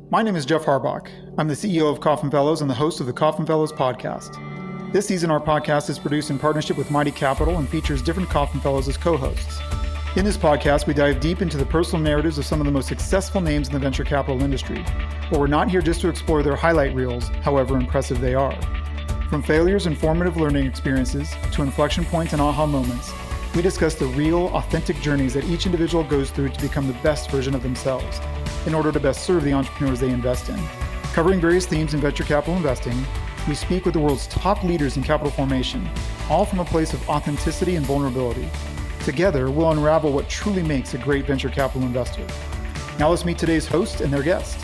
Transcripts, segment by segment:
My name is Jeff Harbach. I'm the CEO of Kauffman Fellows and the host of the Kauffman Fellows podcast. This season, our podcast is produced in partnership with Mighty Capital and features different Kauffman Fellows as co-hosts. In this podcast, we dive deep into the personal narratives of some of the most successful names in the venture capital industry. But we're not here just to explore their highlight reels, however impressive they are. From failures and formative learning experiences to inflection points and aha moments, we discuss the real, authentic journeys that each individual goes through to become the best version of themselves in order to best serve the entrepreneurs they invest in. Covering various themes in venture capital investing, we speak with the world's top leaders in capital formation, all from a place of authenticity and vulnerability. Together, we'll unravel what truly makes a great venture capital investor. Now let's meet today's host and their guest.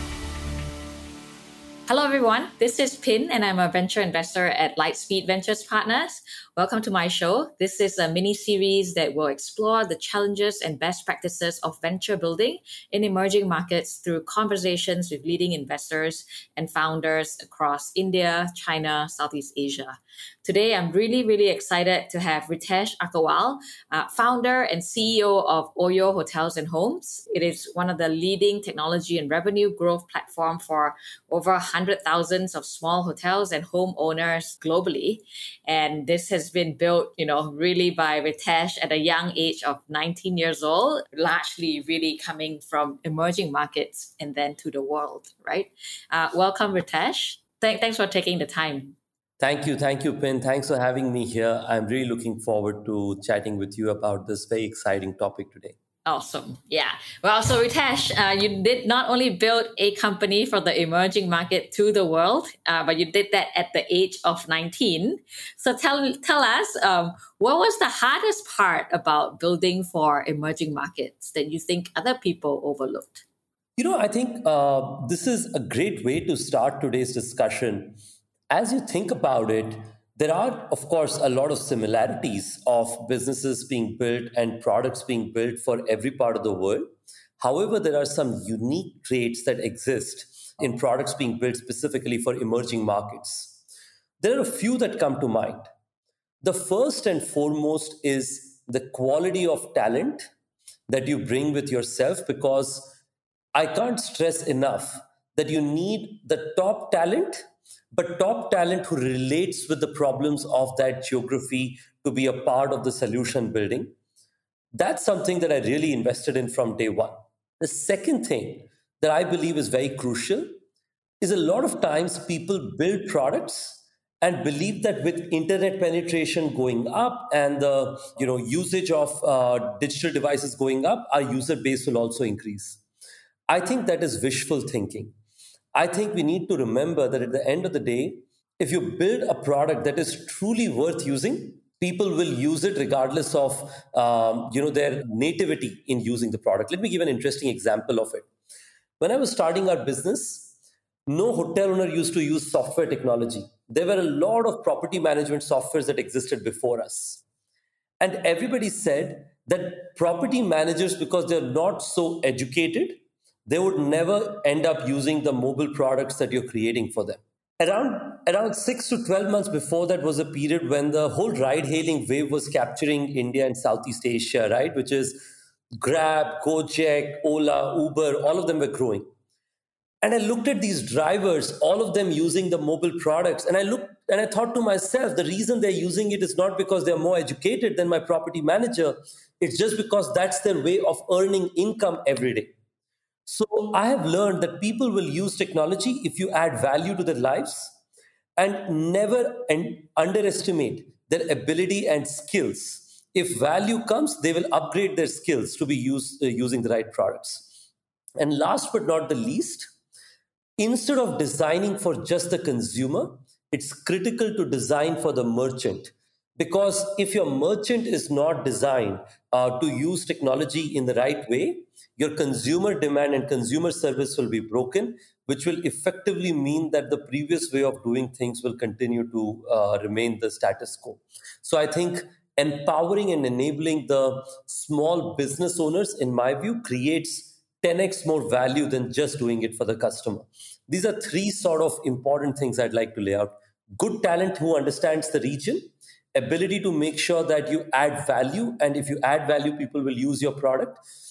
Hello, everyone. This is Pin, and I'm a venture investor at Lightspeed Ventures Partners. Welcome to my show. This is a mini-series that will explore the challenges and best practices of venture building in emerging markets through conversations with leading investors and founders across India, China, Southeast Asia. Today, I'm really excited to have Ritesh Aggarwal, founder and CEO of Oyo Hotels and Homes. It is one of the leading technology and revenue growth platform for over 100,000 of small hotels and homeowners globally. And this has been built, really by Ritesh at a young age of 19 years old, largely really coming from emerging markets and then to the world, right? Welcome, Ritesh. Thanks for taking the time. Thank you, Pin. Thanks for having me here. I'm really looking forward to chatting with you about this very exciting topic today. Awesome. Yeah. Well, so Ritesh, you did not only build a company for the emerging market to the world, but you did that at the age of 19. So tell us, what was the hardest part about building for emerging markets that you think other people overlooked? I think this is a great way to start today's discussion. As you think about it, there are, of course, a lot of similarities of businesses being built and products being built for every part of the world. However, there are some unique traits that exist in products being built specifically for emerging markets. There are a few that come to mind. The first and foremost is the quality of talent that you bring with yourself, because I can't stress enough that you need the top talent, but top talent who relates with the problems of that geography to be a part of the solution building. That's something that I really invested in from day one. The second thing that I believe is very crucial is a lot of times people build products and believe that with internet penetration going up and the usage of digital devices going up, our user base will also increase. I think that is wishful thinking. I think we need to remember that at the end of the day, if you build a product that is truly worth using, people will use it regardless of their nativity in using the product. Let me give an interesting example of it. When I was starting our business, no hotel owner used to use software technology. There were a lot of property management softwares that existed before us. And everybody said that property managers, because they're not so educated, they would never end up using the mobile products that you're creating for them. Around 6 to 12 months before that was a period when the whole ride-hailing wave was capturing India and Southeast Asia, right? Which is Grab, Gojek, Ola, Uber, all of them were growing. And I looked at these drivers, all of them using the mobile products. And I thought to myself, the reason they're using it is not because they're more educated than my property manager. It's just because that's their way of earning income every day. So I have learned that people will use technology if you add value to their lives, and never underestimate their ability and skills. If value comes, they will upgrade their skills to be using the right products. And last but not the least, instead of designing for just the consumer, it's critical to design for the merchant. Because if your merchant is not designed to use technology in the right way, your consumer demand and consumer service will be broken, which will effectively mean that the previous way of doing things will continue to remain the status quo. So I think empowering and enabling the small business owners, in my view, creates 10x more value than just doing it for the customer. These are three sort of important things I'd like to lay out. Good talent who understands the region, ability to make sure that you add value, and if you add value, people will use your product.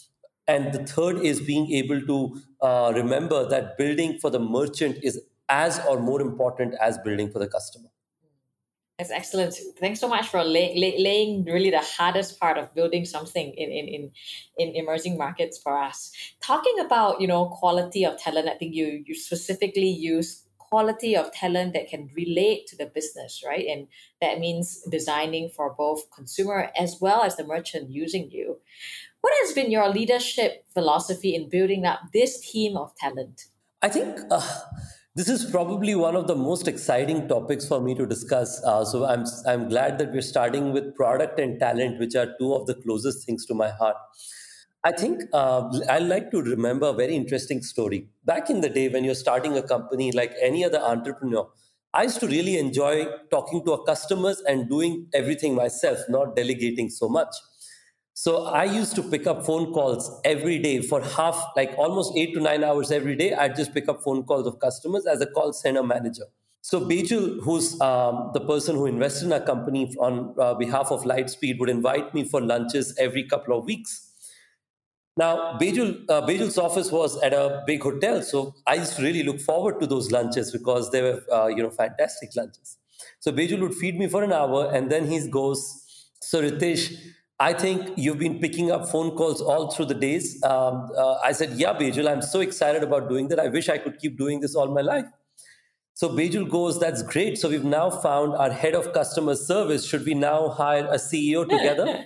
And the third is being able to remember that building for the merchant is as or more important as building for the customer. That's excellent. Thanks so much for laying really the hardest part of building something in emerging markets for us. Talking about, quality of talent, I think you specifically use quality of talent that can relate to the business, right? And that means designing for both consumer as well as the merchant using you. What has been your leadership philosophy in building up this team of talent? I think this is probably one of the most exciting topics for me to discuss. So I'm glad that we're starting with product and talent, which are two of the closest things to my heart. I think I like to remember a very interesting story. Back in the day, when you're starting a company like any other entrepreneur, I used to really enjoy talking to our customers and doing everything myself, not delegating so much. So I used to pick up phone calls every day for like almost 8 to 9 hours every day. I'd just pick up phone calls of customers as a call center manager. So Bejul, who's the person who invested in our company on behalf of Lightspeed, would invite me for lunches every couple of weeks. Now, Bejul's office was at a big hotel, so I used to really look forward to those lunches because they were, fantastic lunches. So Bejul would feed me for an hour, and then he goes, "So Ritesh, I think you've been picking up phone calls all through the days." I said, "Yeah, Bejul, I'm so excited about doing that. I wish I could keep doing this all my life." So Bejul goes, "That's great. So we've now found our head of customer service. Should we now hire a CEO together?"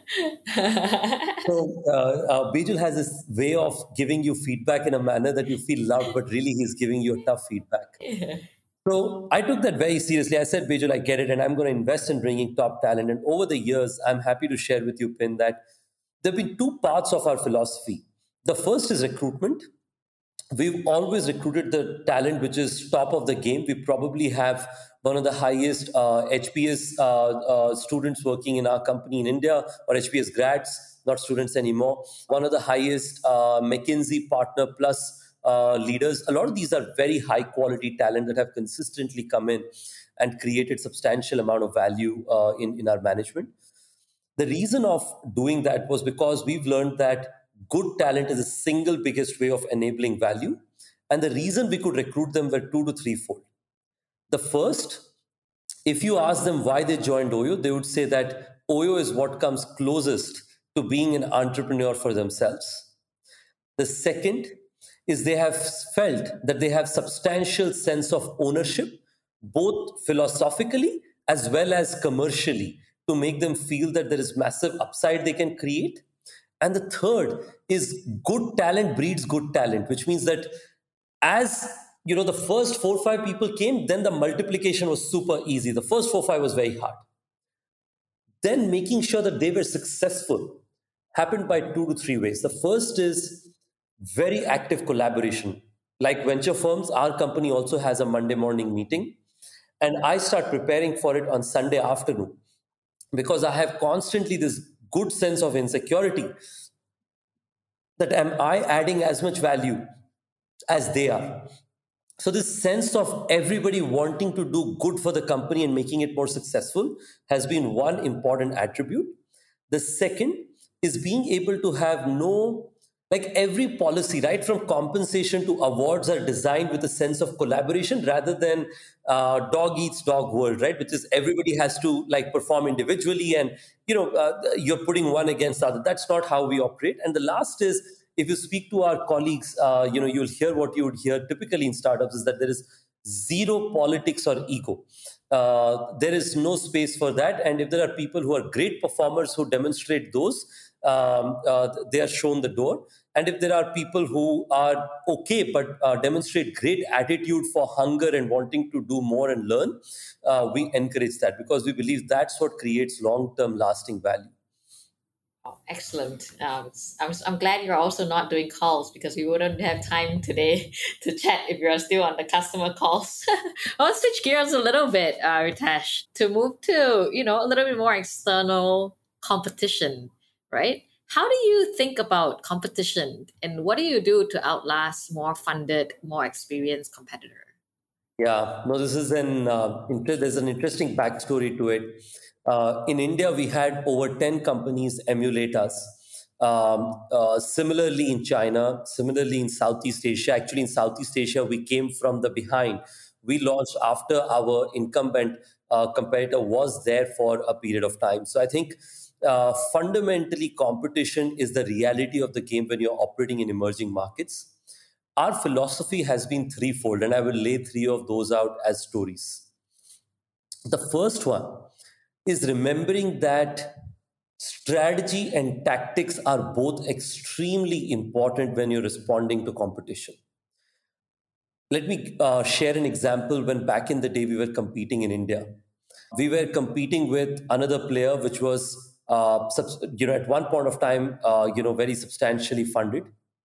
So Bejul has this way of giving you feedback in a manner that you feel loved, but really he's giving you tough feedback. So I took that very seriously. I said, "Bejul, I get it, and I'm going to invest in bringing top talent." And over the years, I'm happy to share with you, Pin, that there have been two parts of our philosophy. The first is recruitment. We've always recruited the talent which is top of the game. We probably have one of the highest HBS students working in our company in India, or HBS grads, not students anymore. One of the highest McKinsey Partner Plus leaders. A lot of these are very high quality talent that have consistently come in and created substantial amount of value in our management. The reason of doing that was because we've learned that good talent is the single biggest way of enabling value. And the reason we could recruit them were 2 to 3-fold. The first, if you ask them why they joined OYO, they would say that OYO is what comes closest to being an entrepreneur for themselves. The second is they have felt that they have substantial sense of ownership, both philosophically as well as commercially, to make them feel that there is massive upside they can create. And the third is good talent breeds good talent, which means that as the first 4 or 5 people came, then the multiplication was super easy. The first 4 or 5 was very hard. Then making sure that they were successful happened by 2 to 3 ways. The first is very active collaboration. Like venture firms, our company also has a Monday morning meeting. And I start preparing for it on Sunday afternoon because I have constantly this good sense of insecurity that am I adding as much value as they are. So this sense of everybody wanting to do good for the company and making it more successful has been one important attribute. The second is being able to have every policy, right from compensation to awards, are designed with a sense of collaboration rather than dog eats dog world, right? Which is everybody has to perform individually and, you're putting one against the other. That's not how we operate. And the last is, if you speak to our colleagues, you'll hear what you would hear typically in startups is that there is zero politics or ego. There is no space for that. And if there are people who are great performers who demonstrate those, they are shown the door. And if there are people who are okay but demonstrate great attitude for hunger and wanting to do more and learn, we encourage that because we believe that's what creates long-term lasting value. Oh, excellent. I'm glad you're also not doing calls because we wouldn't have time today to chat if you're still on the customer calls. I'll switch gears a little bit, Ritesh, to move to, a little bit more external competition, right? How do you think about competition and what do you do to outlast more funded, more experienced competitor? Yeah, no, this is there's an interesting backstory to it. In India, we had over 10 companies emulate us. Similarly in China, similarly in Southeast Asia. Actually, in Southeast Asia, we came from the behind. We launched after our incumbent competitor was there for a period of time. So I think fundamentally competition is the reality of the game when you're operating in emerging markets. Our philosophy has been threefold, and I will lay three of those out as stories. The first one is remembering that strategy and tactics are both extremely important when you're responding to competition. Let me share an example. When back in the day we were competing in India, we were competing with another player which was, at one point of time, very substantially funded.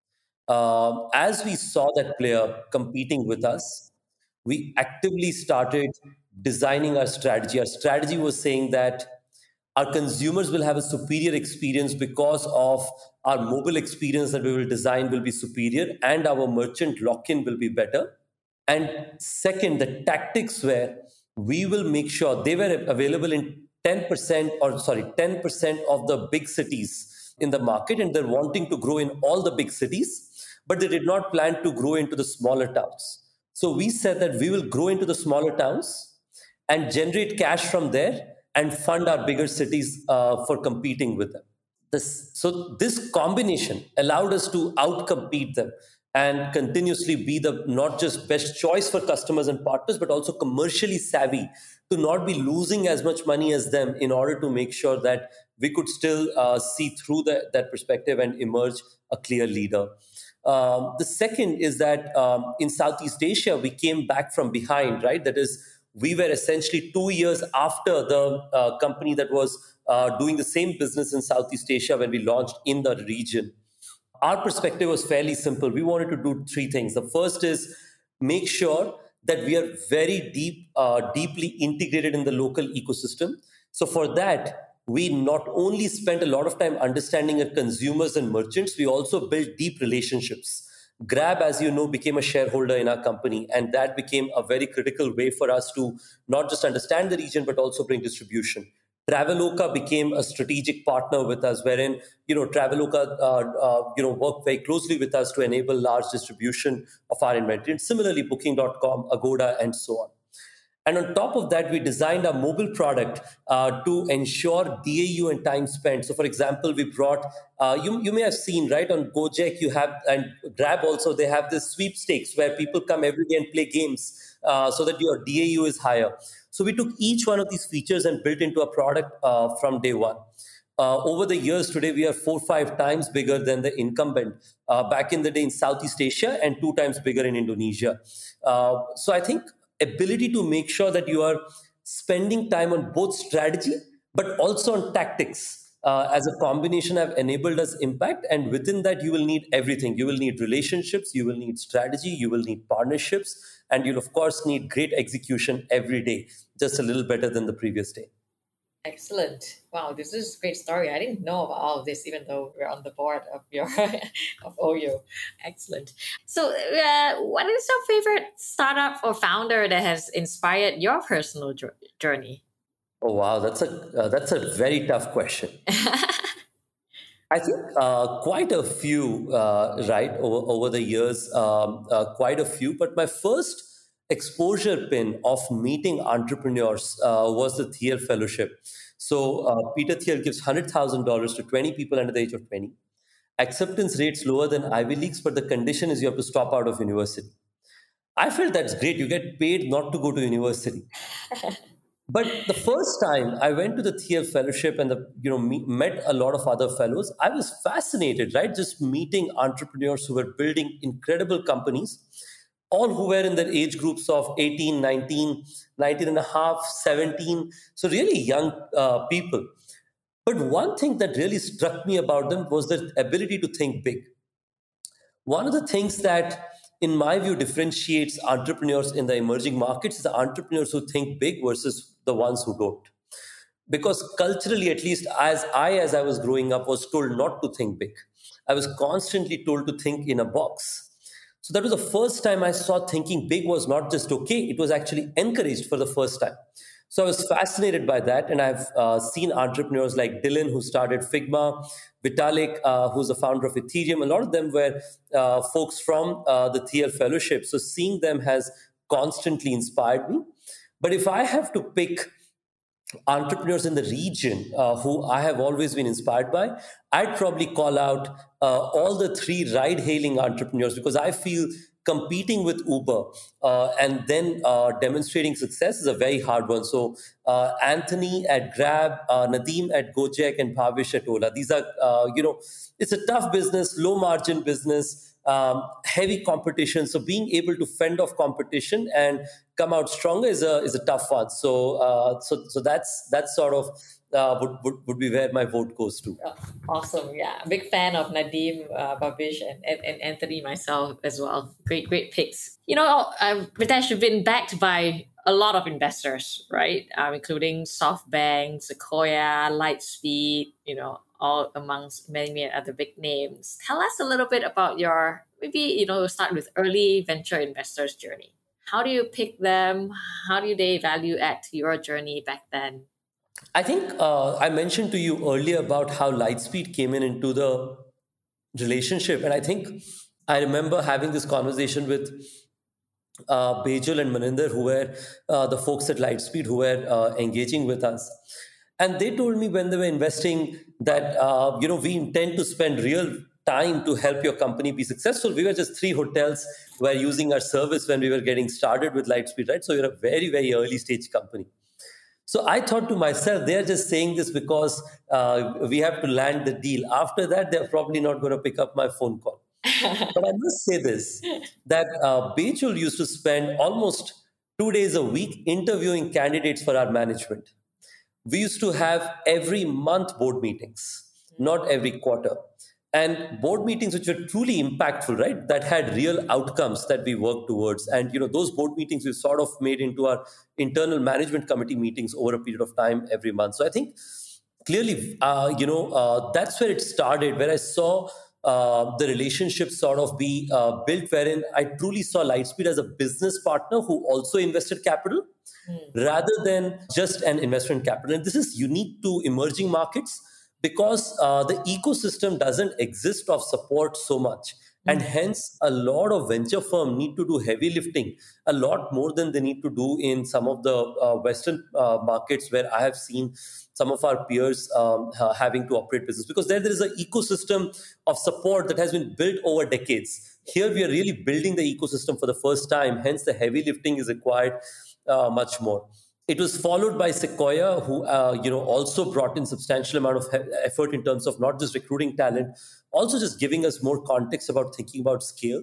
As we saw that player competing with us, we actively started designing our strategy. Our strategy was saying that our consumers will have a superior experience because of our mobile experience that we will design will be superior, and our merchant lock-in will be better. And second, the tactics were we will make sure they were available in 10% of the big cities in the market, and they're wanting to grow in all the big cities, but they did not plan to grow into the smaller towns. So we said that we will grow into the smaller towns and generate cash from there and fund our bigger cities for competing with them. So this combination allowed us to outcompete them and continuously be the not just best choice for customers and partners, but also commercially savvy to not be losing as much money as them in order to make sure that we could still see through that perspective and emerge a clear leader. The second is that in Southeast Asia, we came back from behind, right? That is, we were essentially 2 years after the company that was doing the same business in Southeast Asia when we launched in the region. Our perspective was fairly simple. We wanted to do three things. The first is make sure that we are very deeply integrated in the local ecosystem. So for that, we not only spent a lot of time understanding our consumers and merchants, we also built deep relationships. Grab, as you know, became a shareholder in our company, and that became a very critical way for us to not just understand the region, but also bring distribution. Traveloka became a strategic partner with us, wherein Traveloka worked very closely with us to enable large distribution of our inventory. And similarly, Booking.com, Agoda, and so on. And on top of that, we designed a mobile product to ensure DAU and time spent. So, for example, we brought, you may have seen, right, on Gojek, you have, and Grab also, they have this sweepstakes where people come every day and play games so that your DAU is higher. So we took each one of these features and built into a product from day one. Over the years, today we are 4 or 5 times bigger than the incumbent back in the day in Southeast Asia, and 2 times bigger in Indonesia. So I think ability to make sure that you are spending time on both strategy but also on tactics as a combination have enabled us impact. And within that, you will need everything. You will need relationships, you will need strategy, you will need partnerships, and you'll of course need great execution every day, just a little better than the previous day. Excellent. Wow, this is a great story. I didn't know about all of this, even though we're on the board of your of OYO. Excellent. So what is your favorite startup or founder that has inspired your personal journey? Oh, wow. That's a very tough question. I think quite a few, right, over the years, quite a few. But my first exposure pin of meeting entrepreneurs was the Thiel Fellowship. So Peter Thiel gives $100,000 to 20 people under the age of 20. Acceptance rates lower than Ivy Leagues, but the condition is you have to stop out of university. I felt that's great. You get paid not to go to university. But the first time I went to the Thiel Fellowship and met a lot of other fellows, I was fascinated, right? Just meeting entrepreneurs who were building incredible companies, all who were in their age groups of 18, 19 and a half, 17. So really young people. But one thing that really struck me about them was their ability to think big. One of the things that, in my view, differentiates entrepreneurs in the emerging markets is the entrepreneurs who think big versus the ones who don't. Because culturally, at least as I was growing up, was told not to think big. I was constantly told to think in a box. So that was the first time I saw thinking big was not just okay, it was actually encouraged for the first time. So I was fascinated by that. And I've seen entrepreneurs like Dylan, who started Figma, Vitalik, who's the founder of Ethereum. A lot of them were folks from the TL Fellowship. So seeing them has constantly inspired me. But if I have to pick entrepreneurs in the region who I have always been inspired by, I'd probably call out all the three ride-hailing entrepreneurs, because I feel competing with Uber and then demonstrating success is a very hard one. So Anthony at Grab, Nadeem at Gojek, and Bhavish at Ola. These are, it's a tough business, low margin business, heavy competition. So being able to fend off competition and come out stronger is a tough one. So that's sort of would be where my vote goes to. Awesome. Yeah. Big fan of Nadeem, Bhavish, and Anthony myself as well. Great picks. Ritesh, you've been backed by a lot of investors, right? Including SoftBank, Sequoia, Lightspeed, all amongst many other big names. Tell us a little bit about your, start with early venture investors journey. How do you pick them? How do they value add to your journey back then? I think I mentioned to you earlier about how Lightspeed came into the relationship. And I think I remember having this conversation with Bejul and Maninder, who were the folks at Lightspeed who were engaging with us. And they told me when they were investing that, we intend to spend real time to help your company be successful. We were just 3 hotels who were using our service when we were getting started with Lightspeed, right? So you're a very, very early stage company. So I thought to myself, they're just saying this because we have to land the deal. After that, they're probably not going to pick up my phone call. But I must say this, that Bejul used to spend almost 2 days a week interviewing candidates for our management. We used to have every month board meetings, not every quarter. And board meetings which were truly impactful, right? That had real outcomes that we worked towards. And, those board meetings we've sort of made into our internal management committee meetings over a period of time every month. So I think clearly, that's where it started, where I saw the relationship sort of be built, wherein I truly saw Lightspeed as a business partner who also invested capital rather than just an investment capital. And this is unique to emerging markets, because the ecosystem doesn't exist of support so much. And hence, a lot of venture firms need to do heavy lifting, a lot more than they need to do in some of the Western markets, where I have seen some of our peers having to operate business. Because there is an ecosystem of support that has been built over decades. Here, we are really building the ecosystem for the first time. Hence, the heavy lifting is required much more. It was followed by Sequoia, who also brought in substantial amount of effort in terms of not just recruiting talent, also just giving us more context about thinking about scale.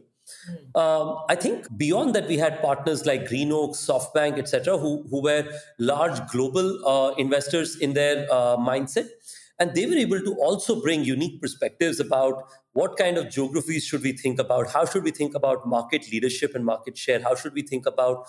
I think beyond that, we had partners like GreenOak, SoftBank, etc., who were large global investors in their mindset. And they were able to also bring unique perspectives about what kind of geographies should we think about, how should we think about market leadership and market share, how should we think about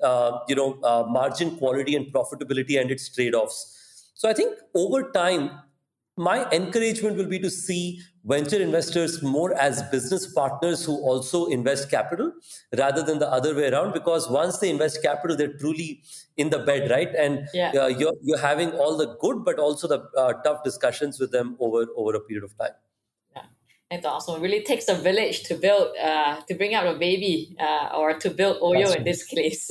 margin quality and profitability and its trade-offs. So I think over time, my encouragement will be to see venture investors more as business partners who also invest capital rather than the other way around, because once they invest capital, they're truly in the bed, right? And you're having all the good, but also the tough discussions with them over a period of time. It's awesome. It really takes a village to build, to bring out a baby, or to build Oyo in this case.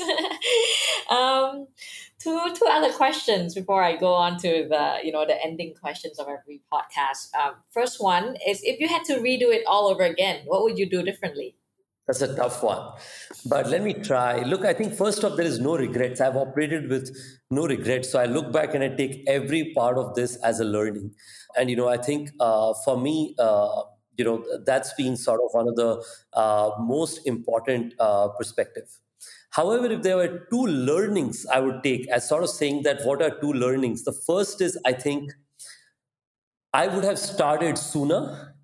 Two other questions before I go on to the ending questions of every podcast. First one is, if you had to redo it all over again, what would you do differently? That's a tough one, but let me try. Look, I think first off, there is no regrets. I've operated with no regrets. So I look back and I take every part of this as a learning. And, I think for me, that's been sort of one of the most important perspective. However, if there were 2 learnings I would take as sort of saying that what are 2 learnings? The first is, I think I would have started sooner.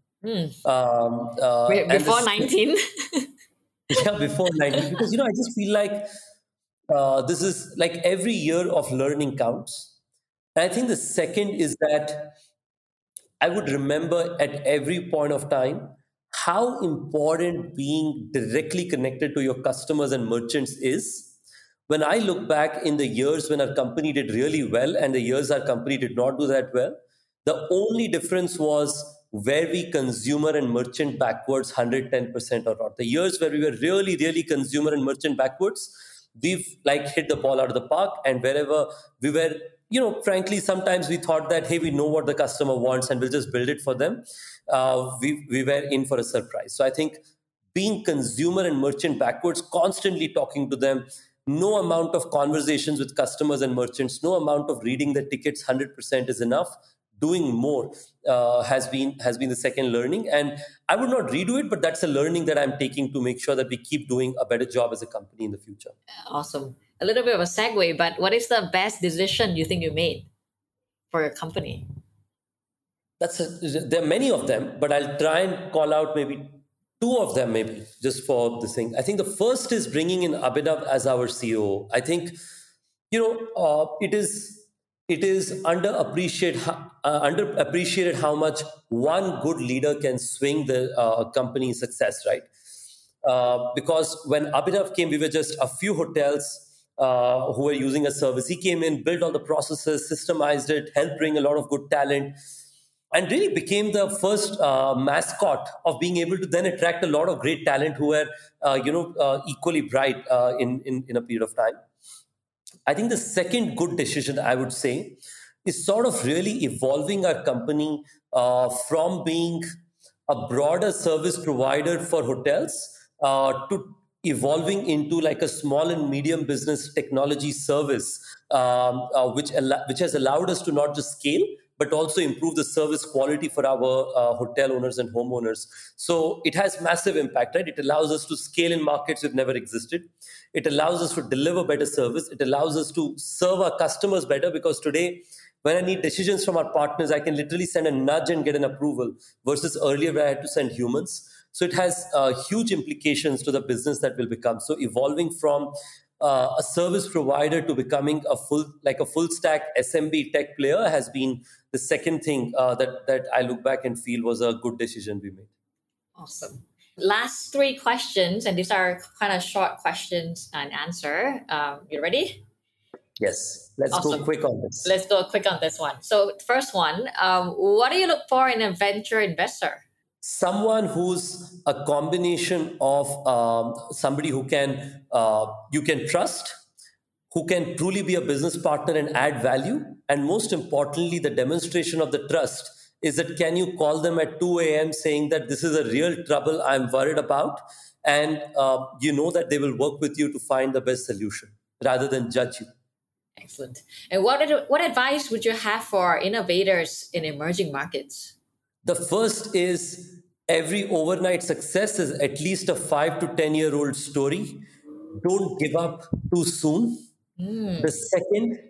Before 19? Yeah, before 19. Because, I just feel like this is like every year of learning counts. And I think the second is that I would remember at every point of time how important being directly connected to your customers and merchants is, when I look back in the years when our company did really well and the years our company did not do that well, the only difference was where we consumer and merchant backwards 110% or not. The years where we were really, really consumer and merchant backwards, we've like hit the ball out of the park. And wherever we were, frankly, sometimes we thought that, hey, we know what the customer wants and we'll just build it for them. We were in for a surprise. So I think being consumer and merchant backwards, constantly talking to them, no amount of conversations with customers and merchants, no amount of reading the tickets 100% is enough. Doing more has been the second learning. And I would not redo it, but that's a learning that I'm taking to make sure that we keep doing a better job as a company in the future. Awesome. A little bit of a segue, but what is the best decision you think you made for your company? There are many of them, but I'll try and call out maybe two of them, maybe just for this thing. I think the first is bringing in Abhinav as our CEO. I think, it is underappreciated how much one good leader can swing the company's success, right? Because when Abhinav came, we were just a few hotels who were using a service. He came in, built all the processes, systemized it, helped bring a lot of good talent, and really became the first mascot of being able to then attract a lot of great talent who were, equally bright in a period of time. I think the second good decision, I would say, is sort of really evolving our company from being a broader service provider for hotels to evolving into like a small and medium business technology service, which has allowed us to not just scale, but also improve the service quality for our hotel owners and homeowners. So it has massive impact, right? It allows us to scale in markets we've never existed. It allows us to deliver better service. It allows us to serve our customers better, because today, when I need decisions from our partners, I can literally send a nudge and get an approval, versus earlier where I had to send humans. So it has huge implications to the business that will become. So evolving from a service provider to becoming a full stack SMB tech player has been the second thing that I look back and feel was a good decision we made. Awesome. Last three questions, and these are kind of short questions and answer. You ready? Yes. Let's go quick on this. Let's go quick on this one. So first one, what do you look for in a venture investor? Someone who's a combination of somebody who you can trust, who can truly be a business partner and add value. And most importantly, the demonstration of the trust is that can you call them at 2 a.m. saying that this is a real trouble I'm worried about, and you know that they will work with you to find the best solution rather than judge you. Excellent. And what advice would you have for innovators in emerging markets? The first is every overnight success is at least a 5 to 10 year old story. Don't give up too soon. The second,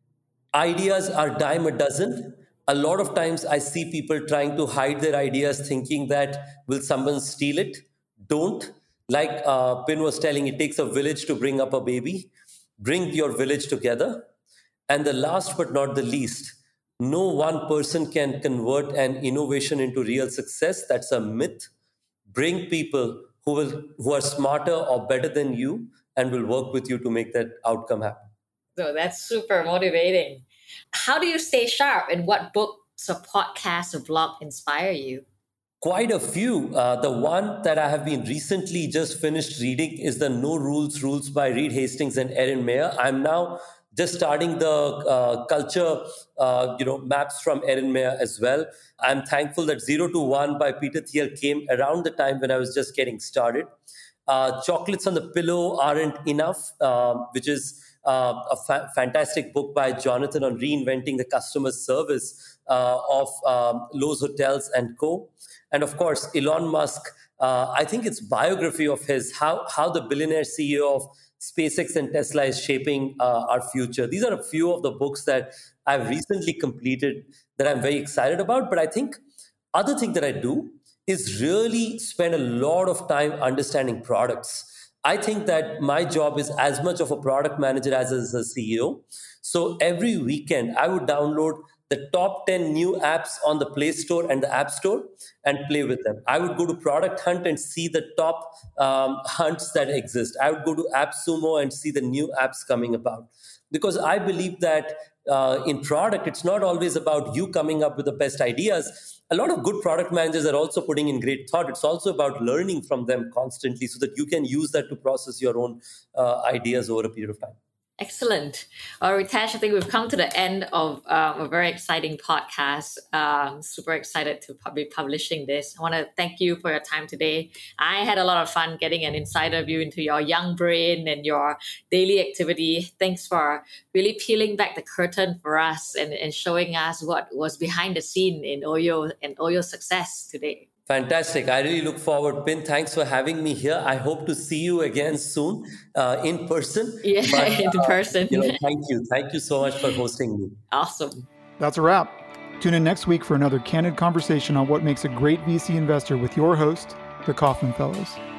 ideas are dime a dozen. A lot of times I see people trying to hide their ideas thinking that will someone steal it? Don't. Like Pin was telling, it takes a village to bring up a baby. Bring your village together. And the last but not the least, no one person can convert an innovation into real success. That's a myth. Bring people who are smarter or better than you and will work with you to make that outcome happen. So that's super motivating. How do you stay sharp, and what books or podcasts or blog inspire you? Quite a few. The one that I have been recently just finished reading is the No Rules by Reed Hastings and Erin Meyer. I'm now just starting the culture maps from Erin Meyer as well. I'm thankful that 0 to 1 by Peter Thiel came around the time when I was just getting started. Chocolates on the Pillow Aren't Enough, which is a fantastic book by Jonathan on reinventing the customer service of Lowe's Hotels and Co. And of course, Elon Musk, I think it's biography of his, how the billionaire CEO of SpaceX and Tesla is shaping our future. These are a few of the books that I've recently completed that I'm very excited about. But I think other thing that I do is really spend a lot of time understanding products. I think that my job is as much of a product manager as a CEO. So every weekend, I would download the top 10 new apps on the Play Store and the App Store and play with them. I would go to Product Hunt and see the top hunts that exist. I would go to AppSumo and see the new apps coming about. Because I believe that in product, it's not always about you coming up with the best ideas. A lot of good product managers are also putting in great thought. It's also about learning from them constantly so that you can use that to process your own ideas over a period of time. Excellent. Ritesh, I think we've come to the end of a very exciting podcast. Super excited to be publishing this. I want to thank you for your time today. I had a lot of fun getting an insider view into your young brain and your daily activity. Thanks for really peeling back the curtain for us and showing us what was behind the scene in Oyo and Oyo's success today. Fantastic. I really look forward. Pin, thanks for having me here. I hope to see you again soon in person. Yeah, in person. Thank you. Thank you so much for hosting me. Awesome. That's a wrap. Tune in next week for another candid conversation on what makes a great VC investor with your host, the Kauffman Fellows.